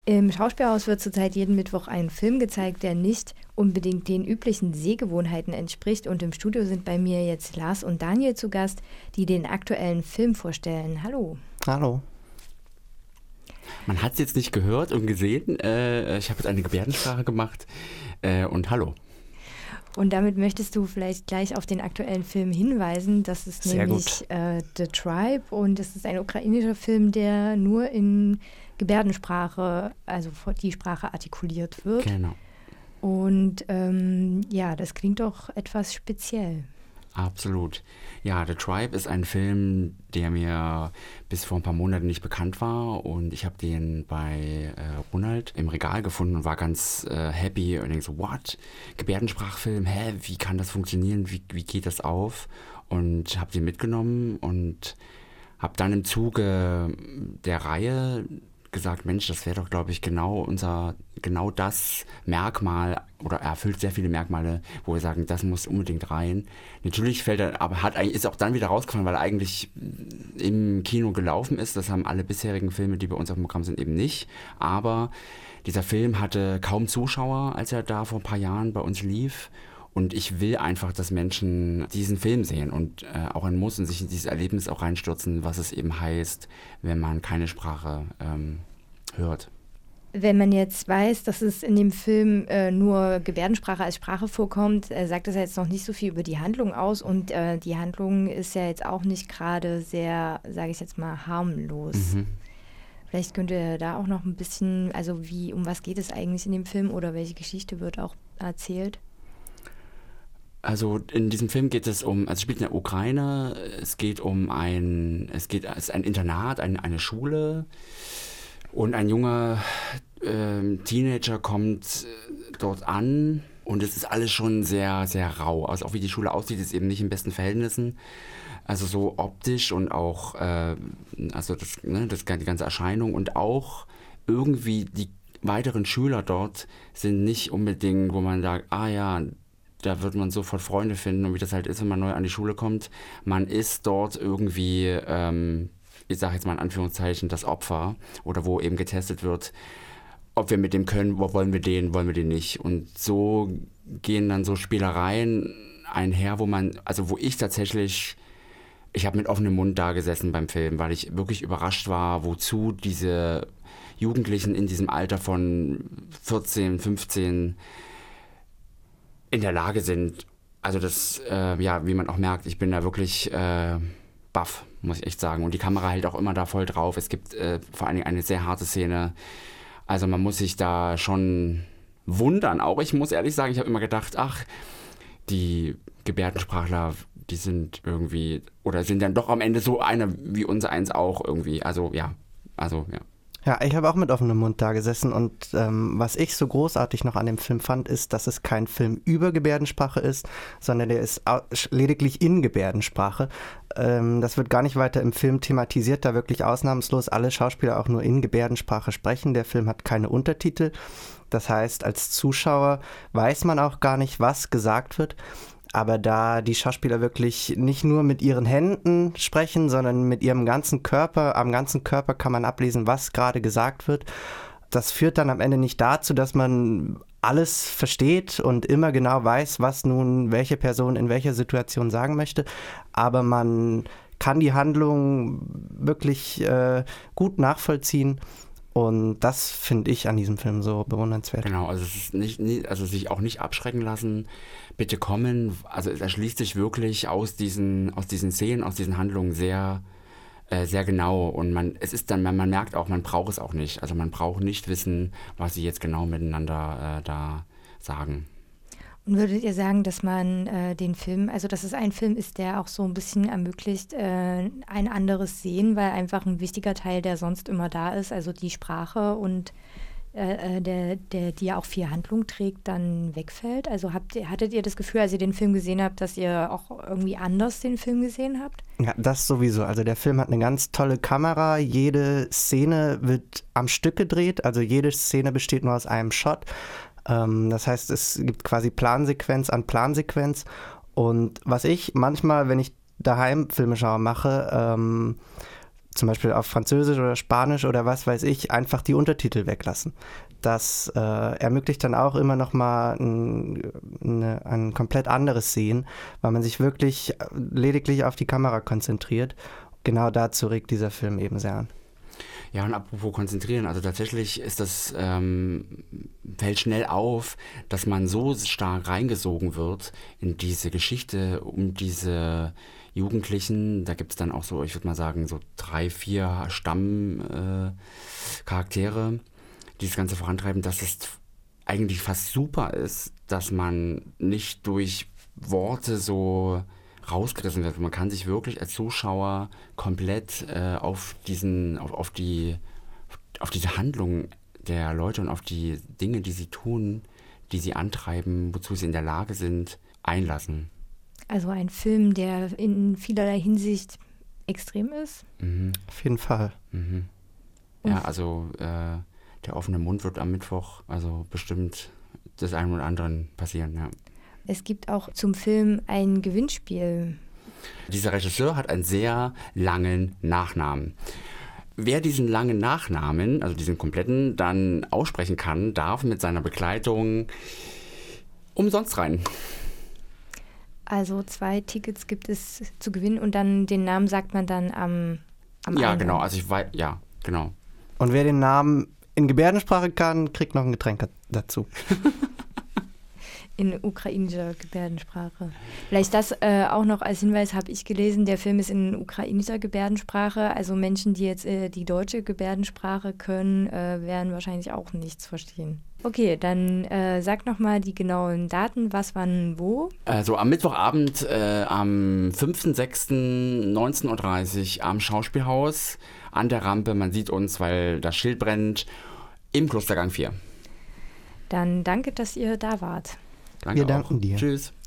Im Schauspielhaus wird zurzeit jeden Mittwoch ein Film gezeigt, der nicht unbedingt den üblichen Sehgewohnheiten entspricht. Und im Studio sind bei mir jetzt Lars und Daniel zu Gast, die den aktuellen Film vorstellen. Hallo. Hallo. Man hat es jetzt nicht gehört und gesehen. Ich habe jetzt eine Gebärdensprache gemacht. Und hallo. Und damit möchtest du vielleicht gleich auf den aktuellen Film hinweisen. Das ist Sehr nämlich The Tribe und es ist ein ukrainischer Film, der nur in Gebärdensprache, also die Sprache artikuliert wird. Genau. Und das klingt doch etwas speziell. Absolut. Ja, The Tribe ist ein Film, der mir bis vor ein paar Monaten nicht bekannt war und ich habe den bei Ronald im Regal gefunden und war ganz happy und denke so, what? Gebärdensprachfilm? Wie kann das funktionieren? Wie geht das auf? Und habe den mitgenommen und habe dann im Zuge der Reihe gesagt, Mensch, das wäre doch, glaube ich, genau das Merkmal oder er erfüllt sehr viele Merkmale, wo wir sagen, das muss unbedingt rein. Natürlich fällt er, aber ist auch dann wieder rausgefallen, weil er eigentlich im Kino gelaufen ist. Das haben alle bisherigen Filme, die bei uns auf dem Programm sind, eben nicht. Aber dieser Film hatte kaum Zuschauer, als er da vor ein paar Jahren bei uns lief. Und ich will einfach, dass Menschen diesen Film sehen und auch ein Muss und sich in dieses Erlebnis auch reinstürzen, was es eben heißt, wenn man keine Sprache hört. Wenn man jetzt weiß, dass es in dem Film nur Gebärdensprache als Sprache vorkommt, sagt das ja jetzt noch nicht so viel über die Handlung aus. Und die Handlung ist ja jetzt auch nicht gerade sehr, sage ich jetzt mal, harmlos. Mhm. Vielleicht könnt ihr da auch noch ein bisschen, also um was geht es eigentlich in dem Film oder welche Geschichte wird auch erzählt? Also in diesem Film geht es es spielt in der Ukraine, es ist ein Internat, eine Schule und ein junger Teenager kommt dort an und es ist alles schon sehr, sehr rau. Also auch wie die Schule aussieht, ist eben nicht in besten Verhältnissen. Also so optisch und auch die ganze Erscheinung und auch irgendwie die weiteren Schüler dort sind nicht unbedingt, wo man sagt, da wird man sofort Freunde finden und wie das halt ist, wenn man neu an die Schule kommt. Man ist dort irgendwie, ich sage jetzt mal in Anführungszeichen, das Opfer oder wo eben getestet wird, ob wir mit dem können, wollen wir den nicht. Und so gehen dann so Spielereien einher, wo ich habe mit offenem Mund da gesessen beim Film, weil ich wirklich überrascht war, wozu diese Jugendlichen in diesem Alter von 14, 15 in der Lage sind. Also das, wie man auch merkt, ich bin da wirklich baff, muss ich echt sagen. Und die Kamera hält auch immer da voll drauf. Es gibt vor allen Dingen eine sehr harte Szene. Also man muss sich da schon wundern. Auch ich muss ehrlich sagen, ich habe immer gedacht, die Gebärdensprachler, die sind irgendwie, oder sind dann doch am Ende so einer wie unser eins auch irgendwie. Also ja. Ja, ich habe auch mit offenem Mund da gesessen und was ich so großartig noch an dem Film fand, ist, dass es kein Film über Gebärdensprache ist, sondern der ist lediglich in Gebärdensprache. Das wird gar nicht weiter im Film thematisiert, da wirklich ausnahmslos alle Schauspieler auch nur in Gebärdensprache sprechen. Der Film hat keine Untertitel. Das heißt, als Zuschauer weiß man auch gar nicht, was gesagt wird. Aber da die Schauspieler wirklich nicht nur mit ihren Händen sprechen, sondern mit ihrem ganzen Körper, am ganzen Körper kann man ablesen, was gerade gesagt wird. Das führt dann am Ende nicht dazu, dass man alles versteht und immer genau weiß, was nun welche Person in welcher Situation sagen möchte. Aber man kann die Handlung wirklich gut nachvollziehen. Und das finde ich an diesem Film so bewundernswert. Genau, also es ist sich auch nicht abschrecken lassen. Bitte kommen. Also es erschließt sich wirklich aus diesen Szenen, aus diesen Handlungen sehr, sehr genau. Und man merkt auch, man braucht es auch nicht. Also man braucht nicht wissen, was sie jetzt genau miteinander da sagen. Und würdet ihr sagen, dass man den Film, also dass es ein Film ist, der auch so ein bisschen ermöglicht, ein anderes Sehen, weil einfach ein wichtiger Teil, der sonst immer da ist, also die Sprache und die ja auch viel Handlung trägt, dann wegfällt? Also hattet ihr das Gefühl, als ihr den Film gesehen habt, dass ihr auch irgendwie anders den Film gesehen habt? Ja, das sowieso. Also der Film hat eine ganz tolle Kamera. Jede Szene wird am Stück gedreht. Also jede Szene besteht nur aus einem Shot. Das heißt, es gibt quasi Plansequenz an Plansequenz. Und was ich manchmal, wenn ich daheim Filme schaue, mache, zum Beispiel auf Französisch oder Spanisch oder was weiß ich, einfach die Untertitel weglassen. Das ermöglicht dann auch immer noch mal ein komplett anderes Sehen, weil man sich wirklich lediglich auf die Kamera konzentriert. Genau dazu regt dieser Film eben sehr an. Ja, und apropos konzentrieren, also tatsächlich ist das, fällt schnell auf, dass man so stark reingesogen wird in diese Geschichte um diese Jugendlichen. Da gibt es dann auch so, ich würde mal sagen, so 3, 4 Stammcharaktere, die das Ganze vorantreiben, dass es eigentlich fast super ist, dass man nicht durch Worte so rausgerissen wird. Man kann sich wirklich als Zuschauer komplett auf diese Handlung der Leute und auf die Dinge, die sie tun, die sie antreiben, wozu sie in der Lage sind, einlassen. Also ein Film, der in vielerlei Hinsicht extrem ist. Mhm. Auf jeden Fall. Mhm. Ja, also der offene Mund wird am Mittwoch also bestimmt des einen oder anderen passieren, ja. Es gibt auch zum Film ein Gewinnspiel. Dieser Regisseur hat einen sehr langen Nachnamen. Wer diesen langen Nachnamen, also diesen kompletten, dann aussprechen kann, darf mit seiner Begleitung umsonst rein. Also 2 Tickets gibt es zu gewinnen und dann den Namen sagt man dann am Ja, Eingang. genau. Also ich weiß, ja, genau. Und wer den Namen in Gebärdensprache kann, kriegt noch ein Getränk dazu. In ukrainischer Gebärdensprache. Vielleicht das auch noch als Hinweis, habe ich gelesen, der Film ist in ukrainischer Gebärdensprache. Also Menschen, die jetzt die deutsche Gebärdensprache können, werden wahrscheinlich auch nichts verstehen. Okay, dann sag nochmal die genauen Daten, was, wann, wo. Also am Mittwochabend, am 5.6.19.30 Uhr am Schauspielhaus an der Rampe. Man sieht uns, weil das Schild brennt, im Klostergang 4. Dann danke, dass ihr da wart. Danke Wir danken auch. dir. Tschüss.